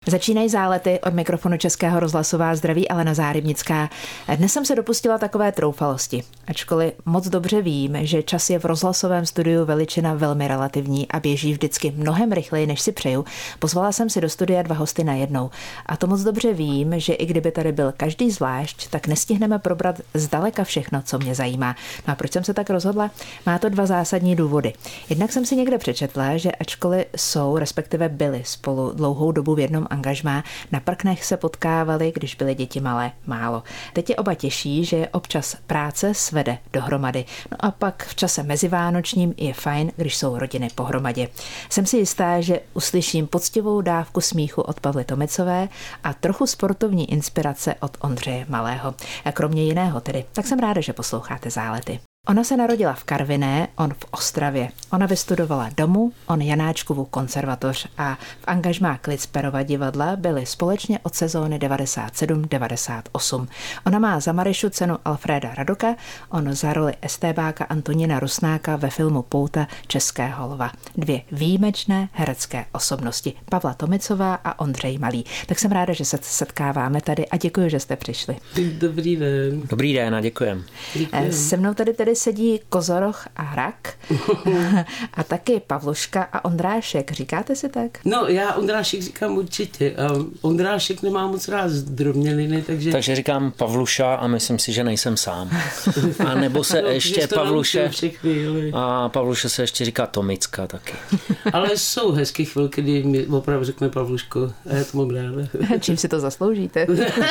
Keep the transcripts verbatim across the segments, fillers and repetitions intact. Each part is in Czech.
Začínají zálety, od mikrofonu Českého rozhlasu vás zdraví Alena Zárybnická. Dnes jsem se dopustila takové troufalosti, ačkoliv moc dobře vím, že čas je v rozhlasovém studiu veličina velmi relativní a běží vždycky mnohem rychleji, než si přeju. Pozvala jsem si do studia dva hosty najednou. A to moc dobře vím, že i kdyby tady byl každý zvlášť, tak nestihneme probrat zdaleka všechno, co mě zajímá. No a proč jsem se tak rozhodla? Má to dva zásadní důvody. Jednak jsem si někde přečetla, že ačkoliv jsou, respektive byli spolu dlouhou dobu v jednom angažmá, na prknech se potkávali, když byly děti malé, málo. Teď je oba těší, že občas práce svede dohromady. No a pak v čase mezivánočním je fajn, když jsou rodiny pohromadě. Jsem si jistá, že uslyším poctivou dávku smíchu od Pavly Tomicové a trochu sportovní inspirace od Ondřeje Malého. A kromě jiného tedy, tak jsem ráda, že posloucháte Zálety. Ona se narodila v Karviné, on v Ostravě. Ona vystudovala Domu, on Janáčkovu konzervatoř a v angažmá Klitsperova divadla byli společně od sezóny devadesát sedm devadesát osm. Ona má za Maryšu cenu Alfréda Radoka, on za roli estébáka Antonína Rusnáka ve filmu Pouta Českého lva. Dvě výjimečné herecké osobnosti, Pavla Tomicová a Ondřej Malý. Tak jsem ráda, že se setkáváme tady a děkuji, že jste přišli. Dobrý den. Dobrý den a děkujem. Děkujem. Se mnou tady tedy sedí Kozoroch a Hrak a taky Pavluška a Ondrášek. Říkáte si tak? No, já Ondrášek říkám určitě. Ondrášek nemá moc rád zdrobněliny, takže... Takže říkám Pavluša a myslím si, že nejsem sám. A nebo se no, ještě Pavluše... A Pavluše se ještě říká Tomická taky. Ale jsou hezké chvilky, kdy mi opravdu řekne Pavluško a já to mám ráda. Čím si to zasloužíte?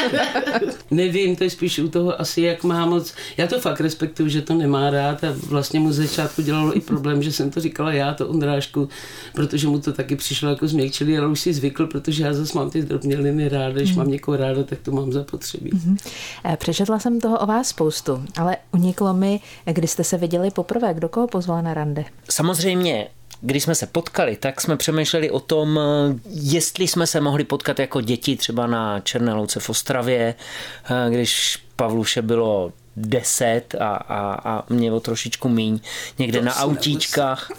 Nevím, to je spíš u toho asi, jak má moc... Já to fakt respektuju, že to nemá rád a vlastně mu z začátku dělalo i problém, že jsem to říkala já, to Ondrášku, protože mu to taky přišlo jako změkčilý, ale už si zvykl, protože já zase mám ty drobněliny ráda, když mm. mám někoho ráda, tak to mám zapotřebí. Mm-hmm. Přečetla jsem toho o vás spoustu, ale uniklo mi, kdy jste se viděli poprvé, kdo koho pozval na rande? Samozřejmě, když jsme se potkali, tak jsme přemýšleli o tom, jestli jsme se mohli potkat jako děti třeba na Černé louce v Ostravě, když Pavluše bylo deset a, a, a mě o trošičku míň. Někde to na autíčkách.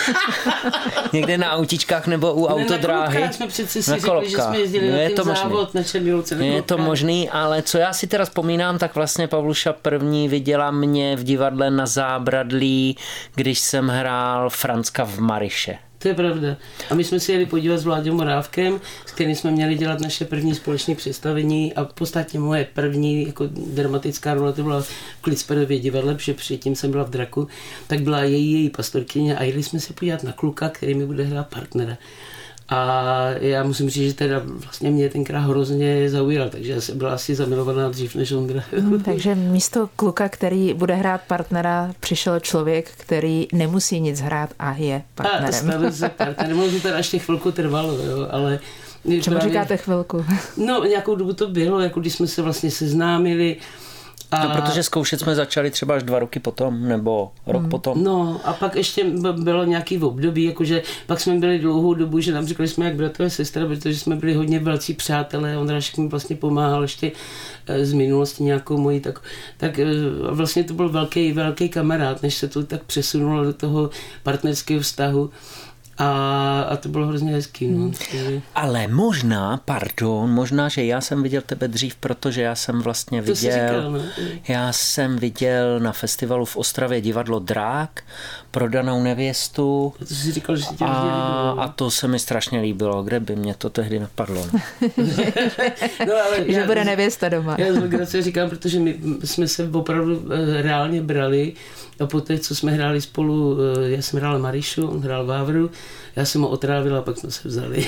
Někde na autíčkách nebo u ne, autodráhy. Na jsme přece si na řekli, že jsme jezdili no, na ten závod na Černé louce. Je to možný, ale co já si teda vzpomínám, tak vlastně Pavluša první viděla mě v divadle na Zábradlí, když jsem hrál Franzka v Maryše. To je pravda. A my jsme si jeli podívat s Vláďou Morávkem, s kterým jsme měli dělat naše první společné představení a v podstatě moje první jako dramatická role to byla v Klitsperově divadle, protože předtím jsem byla v Draku, tak byla její, její pastorkyně a jeli jsme se podívat na kluka, který mi bude hrát partnera. A já musím říct, že teda vlastně mě tenkrát hrozně zaujal, takže já jsem byla asi zamilovaná dřív než Ondra. Hmm, takže místo kluka, který bude hrát partnera, přišel člověk, který nemusí nic hrát a je partnerem. A stalo se partnerem, ono to teda ještě chvilku trvalo, jo, ale... Čemu právě, říkáte chvilku? No, nějakou dobu to bylo, jako když jsme se vlastně seznámili. A... No, protože zkoušet jsme začali třeba až dva roky potom, nebo rok hmm. potom. No a pak ještě bylo nějaký období, jakože pak jsme byli dlouhou dobu, že nám říkali jsme jak bratr a sestra, protože jsme byli hodně velcí přátelé, Ondrášek mi vlastně pomáhal ještě z minulosti nějakou mojí, tak, tak vlastně to byl velký, velký kamarád, než se to tak přesunulo do toho partnerského vztahu. A, a to bylo hrozně hezký. No. Hmm. Ale možná, pardon, možná, že já jsem viděl tebe dřív, protože já jsem vlastně to viděl, říkal, no. já jsem viděl na festivalu v Ostravě divadlo Drák, Prodanou nevěstu. To jsi říkal, že tě a, a to se mi strašně líbilo, kde by mě to tehdy napadlo. No. No, ale že já, bude nevěsta doma. Já z legrace říkám, protože my jsme se opravdu reálně brali a poté, co jsme hráli spolu, já jsem hrál Maryšu, on hrál Vávru, já jsem ho otrávila a pak jsme se vzali.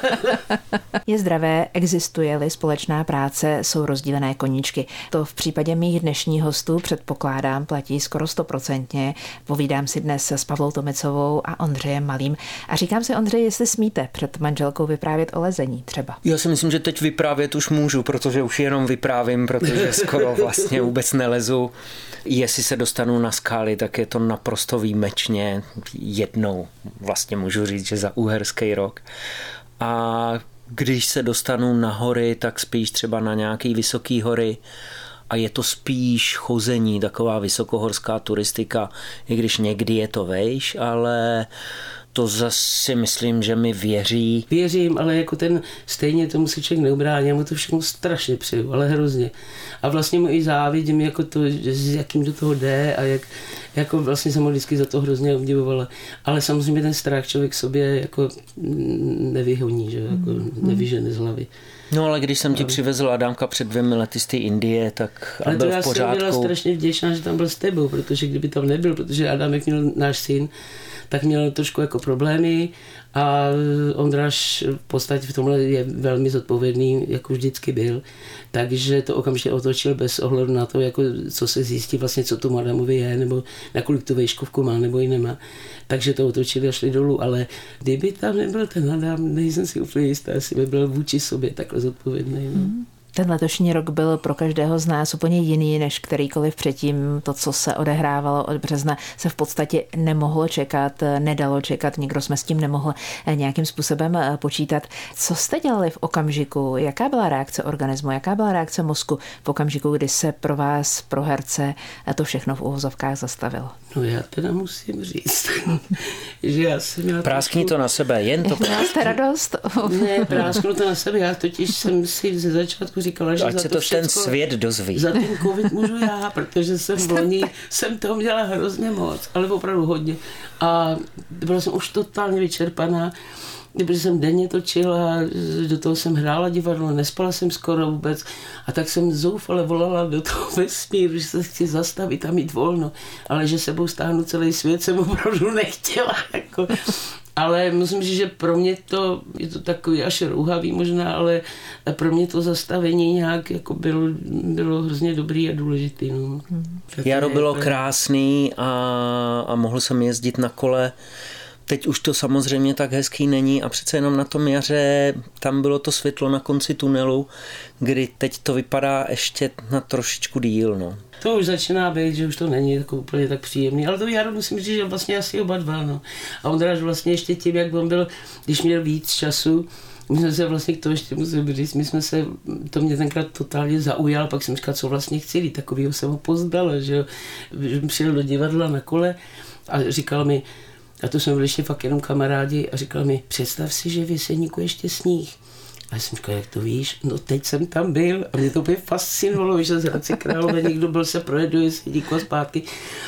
Je zdravé, existuje-li společná práce, jsou rozdílené koníčky. To v případě mých dnešních hostů předpokládám platí skoro stoprocentně. Povídám si dnes s Pavlou Tomicovou a Ondřejem Malým. A říkám si, Ondřej, jestli smíte před manželkou vyprávět o lezení třeba. Já si myslím, že teď vyprávět už můžu, protože už jenom vyprávím, protože skoro vlastně vůbec nelezu. Jestli se dostanu na skály, tak je to naprosto výjimečně jednou. Vlastně můžu říct, že za uherský rok. A když se dostanu na hory, tak spíš třeba na nějaký vysoký hory a je to spíš chození, taková vysokohorská turistika, i když někdy je to vejš, ale To zase myslím, že mi věří. Věřím, ale jako ten stejně tomu si člověk neubrání, já mu to všechno strašně přeju, ale hrozně. A vlastně mu i závidím, jako to, s jakým do toho jde a jak, jako vlastně jsem ho vždycky za to hrozně obdivovala. Ale samozřejmě ten strach člověk sobě jako nevyhoní, že jako nevyžene z hlavy. No ale když jsem ti přivezl Adámka před dvěmi lety z té Indie, tak ale byl v pořádku. Ale to já jsem byla strašně vděčná, že tam byl s tebou, protože kdyby tam nebyl, protože Adámek měl náš syn, tak měl trošku jako problémy a Ondráš v podstatě v tomhle je velmi zodpovědný, jako vždycky byl, takže to okamžitě otočil bez ohledu na to, jako co se zjistí vlastně, co tu Adamovi je, nebo nakolik tu vejškovku má, nebo ji nemá. Takže to otočili a šli dolů, ale kdyby tam nebyl ten Adam, nejsem si úplně jistá, jestli by byl vůči sobě takhle zodpovědný. No. Ten letošní rok byl pro každého z nás úplně jiný než kterýkoliv předtím. To, co se odehrávalo od března, se v podstatě nemohlo čekat, nedalo čekat, nikdo jsme s tím nemohl nějakým způsobem počítat. Co jste dělali v okamžiku? Jaká byla reakce organismu? Jaká byla reakce mozku v okamžiku, kdy se pro vás, pro herce, to všechno v uvozovkách zastavilo? No já teda musím říct, že já jsem měla... Práskni to na sebe, jen to... Měla jste radost? Ne, prásknu to na sebe, já totiž jsem si ze začátku říkala, že ať za se to, to všecko, ten svět dozví. Za ten covid můžu já, protože jsem v loni, jsem toho měla hrozně moc, ale opravdu hodně. A byla jsem už totálně vyčerpaná, protože jsem denně točila, do toho jsem hrála divadlo, nespala jsem skoro vůbec a tak jsem zoufale volala do toho vesmíru, že se chci zastavit a mít volno, ale že sebou stáhnu celý svět jsem opravdu nechtěla. Jako. Ale musím říct, že pro mě to, je to takový až rouhavý možná, ale pro mě to zastavení nějak jako bylo, bylo hrozně dobrý a důležitý. No. Jaro bylo krásný a, a mohl jsem jezdit na kole. Teď už to samozřejmě tak hezký není a přece jenom na tom jaře tam bylo to světlo na konci tunelu, kdy teď to vypadá ještě na trošičku díl. No. To už začíná být, že už to není jako úplně tak příjemný, ale to jaro musím říct, že vlastně asi oba dva. No. A Ondráš vlastně ještě tím, jak on byl, když měl víc času, my jsme se vlastně k tomu ještě musím říct, my jsme se, to mě tenkrát totálně zaujal, pak jsem říkal, co vlastně chci, takovýho jsem ho pozdala, že jo. Přijel do divadla na kole a říkal mi, a to jsme byli ještě fakt jenom kamarádi a říkal mi, představ si, že v Jeseníku ještě sníh. A já jsem říkal, jak to víš? No teď jsem tam byl a mě to úplně fascinovalo, že z Hradce Králové někdo byl se projet do Jeseníku a zpátky.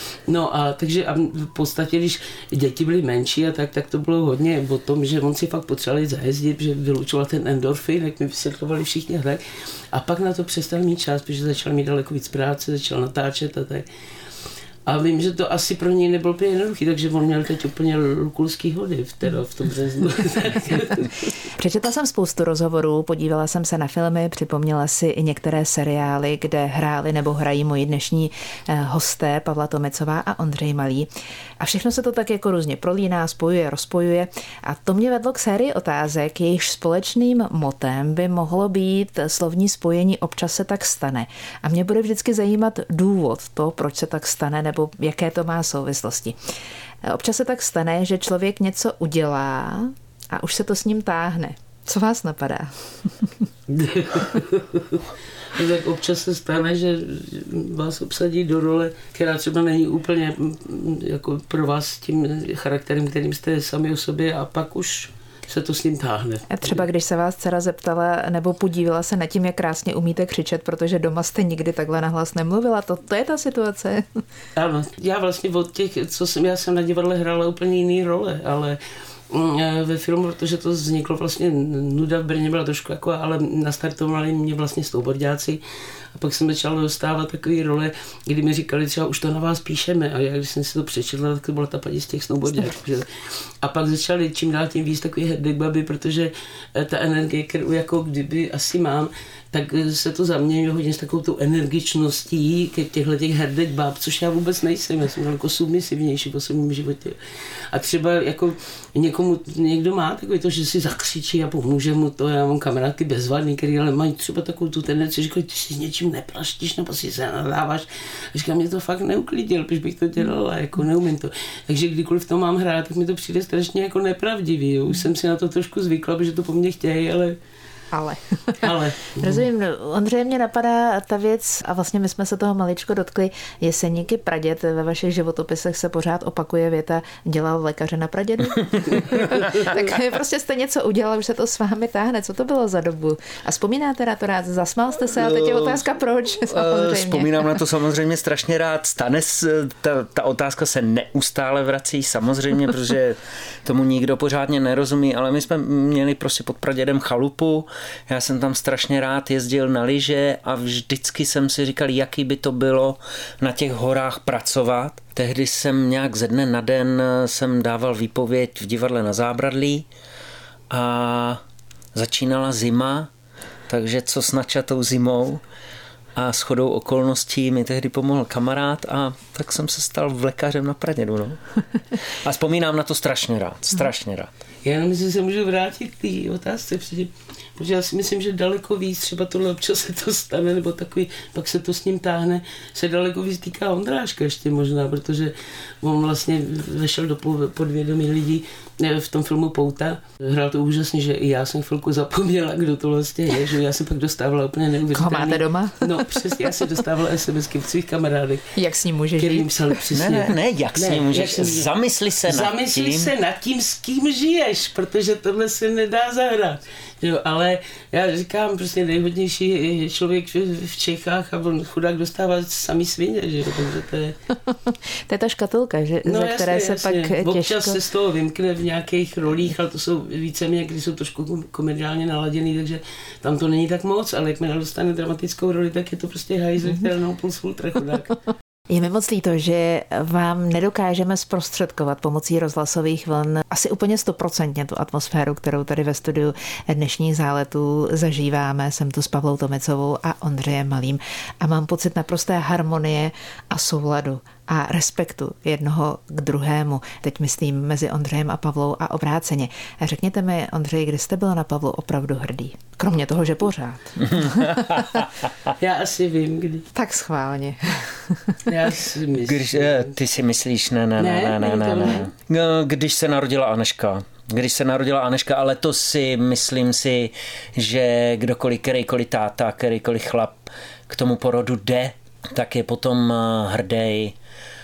No a takže a v podstatě, když děti byly menší a tak, tak to bylo hodně o tom, že on si fakt potřebovali zajezdit, že vylučoval ten endorfin, jak mi vysvětlovali všichni hned. A pak na to přestal mít čas, protože začal mít daleko víc práce, začal natáčet a tak. A vím, že to asi pro něj nebylo úplně jednoduchý, takže on měl teď úplně lukulský hody v, teda, v tom březnu. Přečetla jsem spoustu rozhovorů, podívala jsem se na filmy, připomněla si i některé seriály, kde hráli nebo hrají moji dnešní hosté Pavla Tomecová a Ondřej Malý. A všechno se to tak jako různě prolíná, spojuje, rozpojuje. A to mě vedlo k sérii otázek, jejichž společným motem by mohlo být slovní spojení občas se tak stane. A mě bude vždycky zajímat důvod to, proč se tak stane, nebo jaké to má souvislosti. Občas se tak stane, že člověk něco udělá a už se to s ním táhne. Co vás napadá? Tak občas se stane, že vás obsadí do role, která třeba není úplně jako pro vás tím charakterem, kterým jste sami o sobě a pak už se to s ním táhne. A třeba když se vás dcera zeptala nebo podívala se nad tím, jak krásně umíte křičet, protože doma jste nikdy takhle nahlas nemluvila, to, to je ta situace. Ano, já vlastně od těch, co jsem, já jsem na divadle hrála úplně jiný role, ale ve filmu, protože to vzniklo vlastně, nuda v Brně byla trošku jako, ale nastartovali mě vlastně snowboardáci a pak jsem začala dostávat takové role, kdy mi říkali třeba už to na vás píšeme a já když jsem si to přečetla, tak to byla ta paní z těch snowboardáků. A pak začali čím dál tím víc takový herdek baby, protože ta energie, kterou jako kdyby asi mám, tak se to zaměňuje hodně s takovou tou energičností ke těchto těch herdek bab, což já vůbec nejsem, já jsem daleko submisivnější v osobním životě. A třeba jako někomu, někdo má takový to, že si zakřičí a pomůže mu to, já mám kamarádky bezvadný, který ale mají třeba takovou tu tendenci, že ty si s něčím neplaštíš, nebo si se nadáváš. A říkám, mě to fakt neuklidil, když bych to dělala, jako neumím to. Takže kdykoliv to mám hrát, tak mi to přijde strašně jako nepravdivý. Už jsem si na to trošku zvykla, protože to po mně chtějí, ale Ale. Ale. Rozumím, Ondřeje, mě napadá ta věc, a vlastně my jsme se toho maličko dotkli, Jeseníky praděd, ve vašich životopisech se pořád opakuje věta, dělal lékaře na pradědu. Tak prostě jste něco udělal, už se to s vámi táhne. Co to bylo za dobu? A vzpomínáte na to rád? Zasmál jste se a teď je otázka proč? Samozřejmě. Vzpomínám na to samozřejmě strašně rád. Stane, ta, ta otázka se neustále vrací samozřejmě, protože tomu nikdo pořádně nerozumí, ale my jsme měli prostě pod pradědem chalupu. Já jsem tam strašně rád jezdil na lyže a vždycky jsem si říkal, jaký by to bylo na těch horách pracovat. Tehdy jsem nějak ze dne na den jsem dával výpověď v divadle na Zábradlí a začínala zima, takže co s načatou zimou, a shodou okolností mi tehdy pomohl kamarád a tak jsem se stal vlekařem na pradědu. No. A vzpomínám na to strašně rád, strašně rád. Já jenom si se můžu vrátit k té otázce, protože já si myslím, že daleko víc, třeba tohle občas se to stane, nebo takový, pak se to s ním táhne, se daleko víc týká Ondráška ještě možná, protože on vlastně vešel do podvědomí lidí v tom filmu Pouta. Hrál to úžasně, že i já jsem chvilku zapomněla, kdo to vlastně je, že já jsem pak dostávala úplně neuvěřitelný. Koho máte doma? No přesně, já jsem dostávala SMSky v svých kamarádech. Jak s ním můžeš žít? Psali přesně. Ne, ne, ne, jak ne, s ním můžeš, zamysli se nad zamysli tím. se nad tím, s kým žiješ, protože tohle se nedá zahrát. Jo, ale já říkám, prostě nejhodnější člověk v Čechách a on chudák dostává samý svině, že jo, takže to je... To je ta škatulka, že, no, ze jasně, které se jasně. pak těžko... Občas se z toho vymkne v nějakých rolích, ale to jsou víceméně, když jsou trošku komediálně naladěný, takže tam to není tak moc, ale jakmile dostane dramatickou roli, tak je to prostě hajzl, mm-hmm. která na puls ultra chudák. Je mi moc líto, že vám nedokážeme zprostředkovat pomocí rozhlasových vln asi úplně stoprocentně tu atmosféru, kterou tady ve studiu dnešních záletů zažíváme. Jsem tu s Pavlou Tomicovou a Ondřejem Malým a mám pocit naprosté harmonie a souladu a respektu jednoho k druhému. Teď myslím mezi Ondřejem a Pavlou a obráceně. A řekněte mi, Ondřej, kdy jste byla na Pavlu opravdu hrdý? Kromě toho, že pořád. Já asi vím, kdy. Tak schválně. Já si myslím. Když, ty si myslíš, ne, ne, ne, ne, ne, ne. ne. Když se narodila Aneška. Když se narodila Aneška, ale to si myslím si, že kdokoliv, kterýkoliv táta, kterýkoliv chlap k tomu porodu jde, tak je potom hrdý.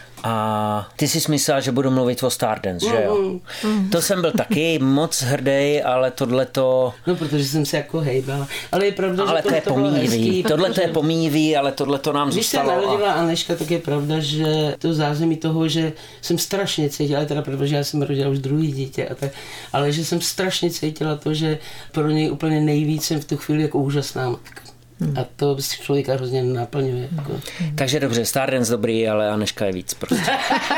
A ty jsi myslela, že budu mluvit o Stardance, že jo? Mm. To jsem byl taky moc hrdý, ale tohleto... No, protože jsem se jako hejbala. Ale je pravda, ale že to, to je to bylo hezký. Tohle to je pomíjivý, ale tohleto nám když zůstalo. Když se narodila a... Aneška, tak je pravda, že to zázemí toho, že jsem strašně cítila, teda pravda, že já jsem rodila už druhý dítě, a tak, ale že jsem strašně cítila to, že pro něj úplně nejvíc jsem v tu chvíli jako úžasná matka. Hmm. A to člověka hrozně naplňuje. Jako. Hmm. Takže dobře, Stardance dobrý, ale Aneška je víc prostě.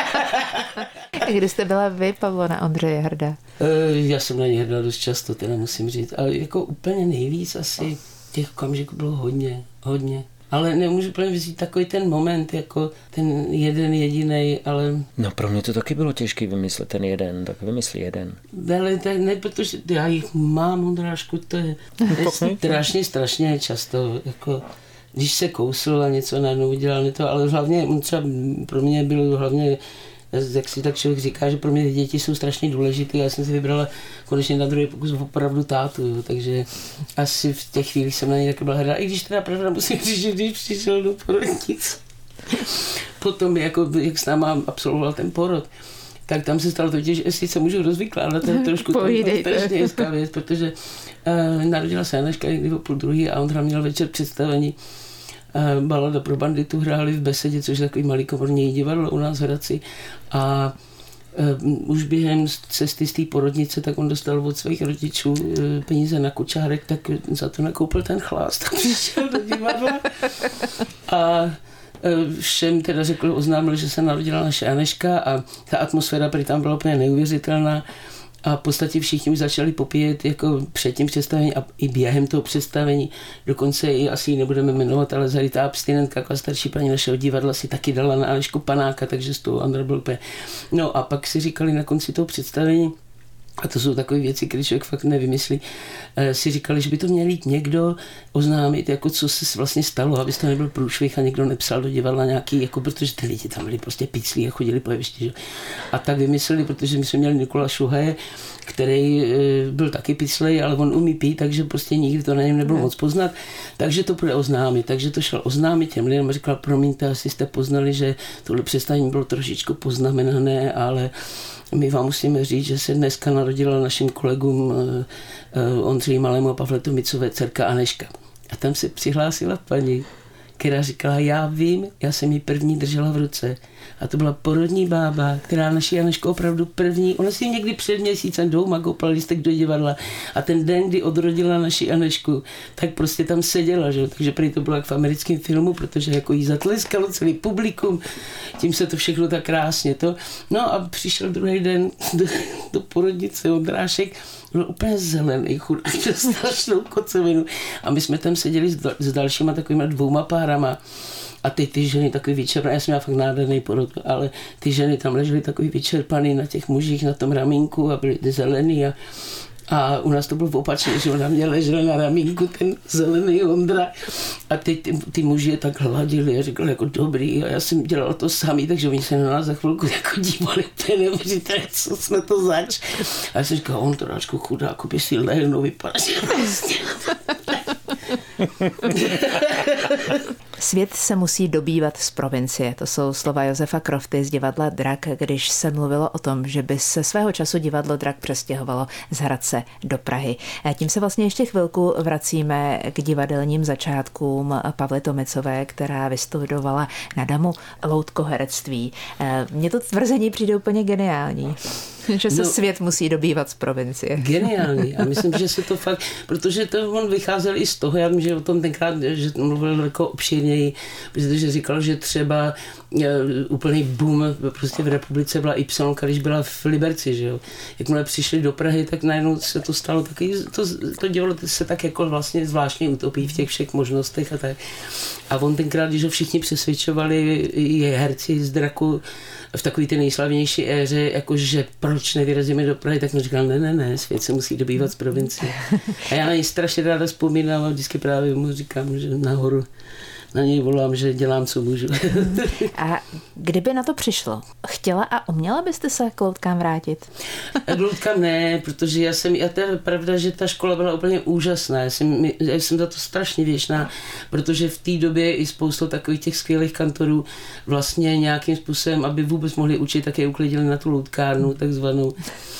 Kdy jste byla vy, Pavlo, na Ondřeje hrdá? Já jsem na něj hrdá dost často, teda musím říct. Ale jako úplně nejvíc asi těch okamžiků bylo hodně, hodně. Ale nemůžu úplně vzít takový ten moment, jako ten jeden jedinej, ale... No pro mě to taky bylo těžké vymyslet ten jeden, tak vymysli jeden. Ale tak ne, protože já jich mám, Ondrášku, to je, je strašně, strašně často, jako... Když se kousl a něco najednou udělal, to, ale hlavně, třeba pro mě bylo hlavně, jak si tak člověk říká, že pro mě děti jsou strašně důležité. Já jsem si vybrala konečně na druhý pokus opravdu tátu, jo, takže asi v těch chvílích jsem na něj taky byla hrdá. I když teda pravda musím říct, že když přišel do porodnice, potom jako, jak s náma absolvoval ten porod, tak tam se stalo totiž, jestli se můžu rozvykládat, to je trošku strašně hezká věc, protože uh, narodila se Aneška někdy o půl druhý a Ondra měl večer představení uh, Balada pro banditu, hráli v Besedě, což je takový malý komorní divadlo u nás v Hradci, a uh, už během cesty z té porodnice, tak on dostal od svých rodičů uh, peníze na kočárek, tak za to nakoupil ten chlást a přišel do divadla a všem teda řekl, oznámil, že se narodila naše Aneška a ta atmosféra prý tam byla úplně neuvěřitelná a v podstatě všichni už začali popíjet jako před tím představení a i během toho představení, dokonce i asi ji nebudeme jmenovat, ale zarytá abstinentka, jako starší paní našeho divadla, si taky dala na Anešku panáka, takže z toho Andra byl úplně. No a pak si říkali na konci toho představení, a to jsou takové věci, které člověk fakt nevymyslí, si říkali, že by to měl jít někdo oznámit, jako co se vlastně stalo, aby to nebyl průšvih a někdo nepsal do divadla nějaký, jako protože ty lidi tam byli prostě piclí a chodili po jevišti, že? A tak vymysleli, protože my jsme měli Nikola Šuhaje, který byl taky piclej, ale on umí pít, takže prostě nikdy to na něm nebylo moc poznat, takže to bude oznámit, takže to šel oznámit těm lidem a říkal, promiňte, asi jste poznali, že tohle představení bylo trošičku poznamenané, ale my vám musíme říct, že se dneska narodila našim kolegům uh, uh, Ondřeji Malému a Pavle Tomicové dcerka Anežka. A tam se přihlásila paní, která říkala, já vím, já jsem ji první držela v ruce. A to byla porodní bába, která naši Anežku opravdu první, ona si někdy před měsícem dvouma koupala lístek do divadla a ten den, kdy odrodila naši Anežku, tak prostě tam seděla, že? Takže prý to bylo jak v americkém filmu, protože jako jí zatleskalo celý publikum, tím se to všechno tak krásně to. No a přišel druhý den do, do porodnice Ondrášek, byl úplně zelený, chudák, strašnou kocovinu. A my jsme tam seděli s, s dalšíma takovýma dvouma párama. A ty, ty ženy takový vyčerpaný, já jsem měla fakt nádherný porod, ale ty ženy tam ležely takový vyčerpaný na těch mužích, na tom ramínku a byly zelený a, a u nás to bylo opačně, že ona mě ležela na ramínku, ten zelený Ondra a ty, ty, ty muži je tak hladili a říkali jako dobrý a já jsem dělala to samý, takže oni se na nás za chvilku jako dívali, to je neuvěřitelné, co jsme to zač. A já jsem říkala, on to ráčku chudáku, by si lehnou vypadá, že vlastně. Svět se musí dobývat z provincie. To jsou slova Josefa Crofty z divadla Drak, když se mluvilo o tom, že by se svého času divadlo Drak přestěhovalo z Hradce do Prahy. A tím se vlastně ještě chvilku vracíme k divadelním začátkům Pavly Tomicové, která vystudovala na damu loutkoherectví. Mně to tvrzení přijde úplně geniální. Že se no, svět musí dobývat z provincie. Geniální. A myslím, že se to fakt, protože to on vycházel i z toho, já vím, že o tom tenkrát, že mluvil jako obšírněji, protože říkal, že třeba úplný boom prostě v republice byla Y, když byla v Liberci, že jo. Jakmile přišli do Prahy, tak najednou se to stalo taky, to, to dělo se tak jako vlastně zvláštně utopí v těch všech možnostech a tak. A on tenkrát, když ho všichni přesvědčovali, je herci z Draku, v takový ty nejslavnější éře, jakože proč nevyrazíme do Prahy, tak mi říkal, ne, ne, ne, svět se musí dobývat z provincie. A já na něj strašně ráda vzpomínám a vždycky právě mu říkám, že nahoru na něj volám, že dělám, co můžu. A kdyby na to přišlo, chtěla a uměla byste se k loutkám vrátit? K loutkám ne, protože já jsem, a to je pravda, že ta škola byla úplně úžasná. Já jsem, já jsem za to strašně vděčná, protože v té době i spoustu takových těch skvělých kantorů vlastně nějakým způsobem, aby vůbec mohli učit, tak je uklidili na tu loutkárnu takzvanou,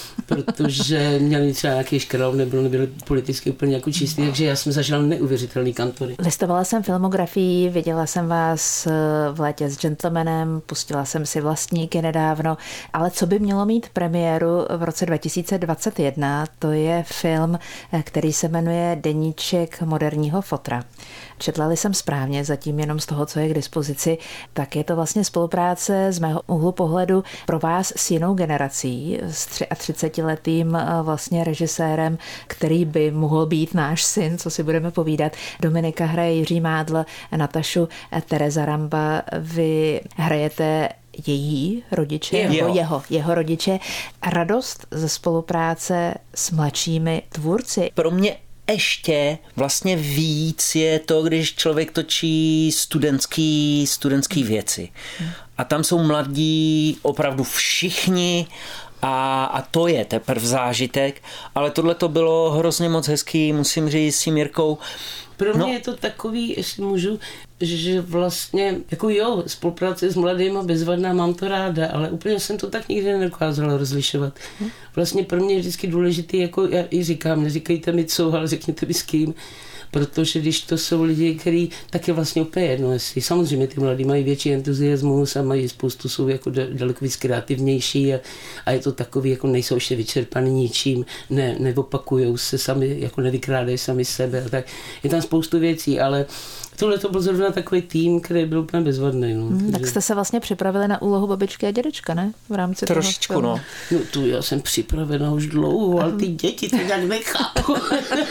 protože měli třeba nějaký škralov, nebylo, nebyli politicky úplně jako čistý, takže já jsem zažila neuvěřitelný kantory. Listovala jsem filmografii, viděla jsem vás v Létě s gentlemanem, pustila jsem si Vlastníky nedávno, ale co by mělo mít premiéru v roce dva tisíce dvacet jedna, to je film, který se jmenuje Deníček moderního fotra. Četla-li jsem správně, zatím jenom z toho, co je k dispozici, tak je to vlastně spolupráce z mého úhlu pohledu pro vás s jinou generací, s třicetiletým vlastně režisérem, který by mohl být náš syn, co si budeme povídat. Dominika hraje Jiří Mádl, Natašu Tereza Ramba, vy hrajete její rodiče, jeho. nebo jeho, jeho rodiče. Radost ze spolupráce s mladšími tvůrci. Pro mě ještě vlastně víc je to, když člověk točí studentský, studentský věci. A tam jsou mladí opravdu všichni a, a to je teprve zážitek. Ale tohle to bylo hrozně moc hezký, musím říct, s tím Jirkou. Pro mě no. je to takový, jestli můžu, že vlastně, jako jo, spolupráce s mladýma bezvadná, mám to ráda, ale úplně jsem to tak nikdy nedokázala rozlišovat. Vlastně pro mě je vždycky důležitý, jako já i říkám, neříkejte mi co, ale řekněte mi s kým, protože když to jsou lidi, kteří tak je vlastně úplně jedno, jestli samozřejmě ty mladí mají větší entuziasmus a mají spoustu, jsou jako daleko víc kreativnější a, a je to takový, jako nejsou ještě vyčerpaný ničím, ne, neopakujou se sami, jako nevykrádají sami sebe a tak. Je tam spoustu věcí, ale tohle to byl zrovna takový tým, který byl úplně bezvadný. No. Hmm, tak jste se vlastně připravili na úlohu babičky a dědečka, ne? V rámci Trošičku, toho no. No tu já jsem připravená už dlouho, ale ty děti to nějak nechápu.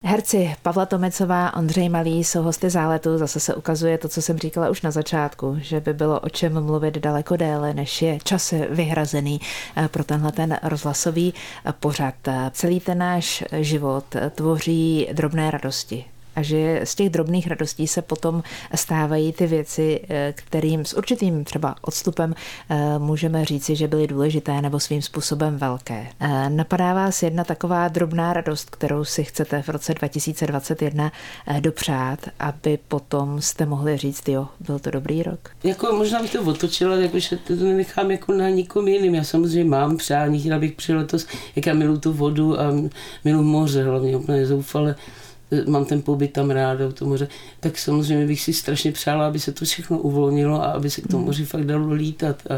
Herci Pavla Tomecová, Ondřej Malý jsou hosty záletu. Zase se ukazuje to, co jsem říkala už na začátku, že by bylo o čem mluvit daleko déle, než je čas vyhrazený pro tenhle ten rozhlasový pořad. Celý ten náš život tvoří drobné radosti. A že z těch drobných radostí se potom stávají ty věci, kterým s určitým třeba odstupem můžeme říci, že byly důležité nebo svým způsobem velké. Napadá vás jedna taková drobná radost, kterou si chcete v roce dva tisíce dvacet jedna dopřát, aby potom jste mohli říct, jo, byl to dobrý rok? Jako možná bych to otočila, jakože to nenechám jako na nikom jiným. Já samozřejmě mám přání, chtěla bych při letos, jak já miluji tu vodu a miluji moře, hlavně úplně zoufale. Mám ten pobyt tam ráda u toho moře, tak samozřejmě bych si strašně přála, aby se to všechno uvolnilo a aby se k tomu moři fakt dalo lítat a,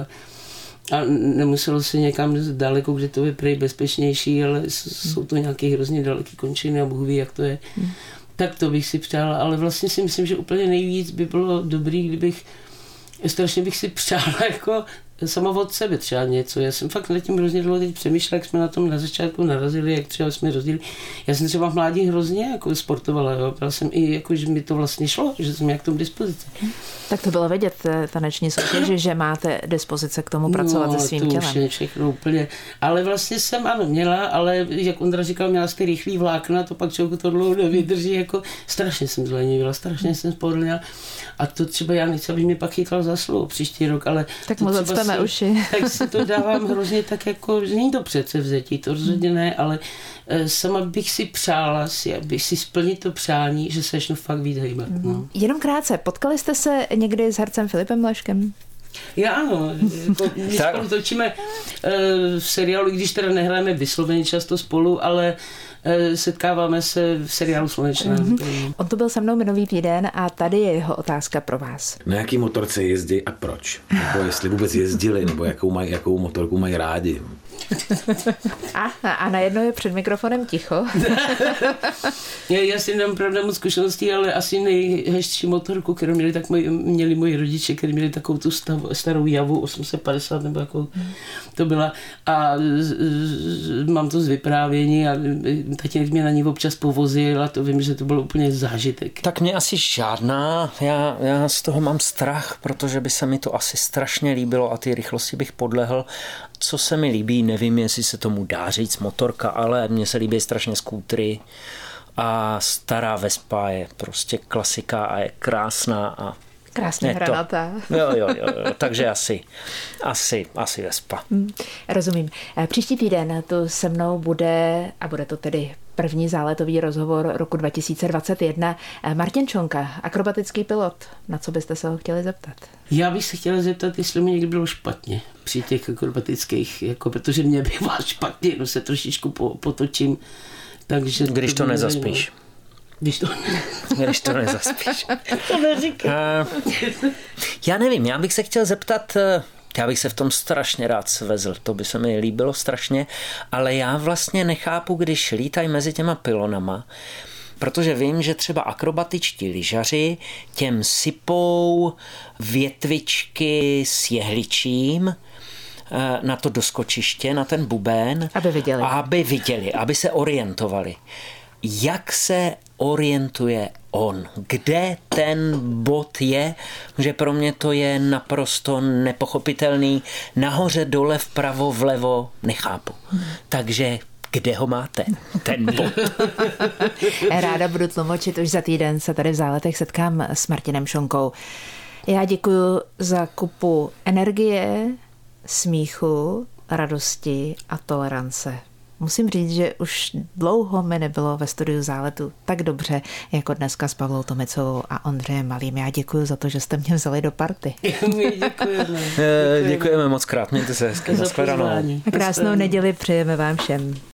a nemuselo se někam daleko, kde to je prej bezpečnější, ale jsou to nějaké hrozně daleké končiny a Bůh ví, jak to je. Tak to bych si přála, ale vlastně si myslím, že úplně nejvíc by bylo dobrý, kdybych strašně bych si přála jako sama od sebe třeba něco. Já jsem fakt nad tím hrozně dlouho teď přemýšlela, jak jsme na tom na začátku narazili, jak třeba jsme rozdělili. Já jsem třeba v mládí hrozně jako sportovala, jo. Byla jsem i jako, že mi to vlastně šlo, že jsem měla k tomu dispozici. Tak to bylo vidět, taneční soutěže, že máte dispozice k tomu pracovat no, se svým to tělem. Už je všechno úplně. Ale vlastně jsem ano měla, ale jak Ondra říkal, měla jste rychlý vlákna, to pak člověku to dlouho nevydrží, jako strašně jsem zlenivila, strašně jsem spodlila. A to třeba já nechci, aby mě pak chytal za slovo příští rok, ale tak moc odstane uši. Tak si to dávám hrozně tak jako, že není to přece vzetí, to rozhodně ne, ale sama bych si přála, si, abych si splnit to přání, že se začnu fakt víc hejbat. Mm. No. Jenom krátce, potkali jste se někdy s hercem Filipem Mleškem? Já ano, jako, my spolu točíme uh, v seriálu, i když teda nehráme vysloveně často spolu, ale uh, setkáváme se v seriálu Slunečná. Mm-hmm. On to byl se mnou minulý týden a tady je jeho otázka pro vás. Na jaký motorce jezdí a proč? Nebo jestli vůbec jezdili, nebo jakou, maj, jakou motorku mají rádi. A, a najednou je před mikrofonem ticho. já, já si nemám pravda moc zkušeností, ale asi nejhezčí motorku, kterou měli, tak moji, měli moji rodiče, kteří měli takovou tu stav, starou Javu osm set padesát nebo jakou to byla. A z, z, mám to z vyprávění a tatínek mě na ní občas povozil a to vím, že to byl úplně zážitek. Tak mě asi žádná, já, já z toho mám strach, protože by se mi to asi strašně líbilo a ty rychlosti bych podlehl. Co se mi líbí, nevím, jestli se tomu dá říct motorka, ale mně se líbí strašně skútry a stará Vespa je prostě klasika a je krásná a krásně hranatá. Jo, jo, jo, jo, takže asi, asi, asi Vespa. Hmm, rozumím. Příští týden tu se mnou bude, a bude to tedy první záletový rozhovor roku dva tisíce dvacet jedna, Martin Čonka, akrobatický pilot. Na co byste se ho chtěli zeptat? Já bych se chtěla zeptat, jestli mi někdy bylo špatně při těch akrobatických, jako, protože mě bývá špatně, no se trošičku po, potočím. Takže když to, to nezaspíš. Když to, Když to nezaspíš. To neříkej. Já nevím, já bych se chtěl zeptat, já bych se v tom strašně rád svezl, to by se mi líbilo strašně, ale já vlastně nechápu, když lítají mezi těma pylonama, protože vím, že třeba akrobatičtí lyžaři těm sypou větvičky s jehličím na to doskočiště, na ten bubén, aby viděli, aby, viděli, aby se orientovali. Jak se orientuje on? Kde ten bod je? Že pro mě to je naprosto nepochopitelný. Nahoře, dole, vpravo, vlevo, nechápu. Takže kde ho máte, ten bod? Ráda budu tlumočit, už za týden se tady v Záletech setkám s Martinem Čonkou. Já děkuji za kupu energie, smíchu, radosti a tolerance. Musím říct, že už dlouho mi nebylo ve studiu Záletu tak dobře, jako dneska s Pavlou Tomecovou a Ondřejem Malým. Já děkuji za to, že jste mě vzali do party. My děkujeme. Děkujeme moc krát, mějte se hezky. Za pozvání. Krásnou neděli přejeme vám všem.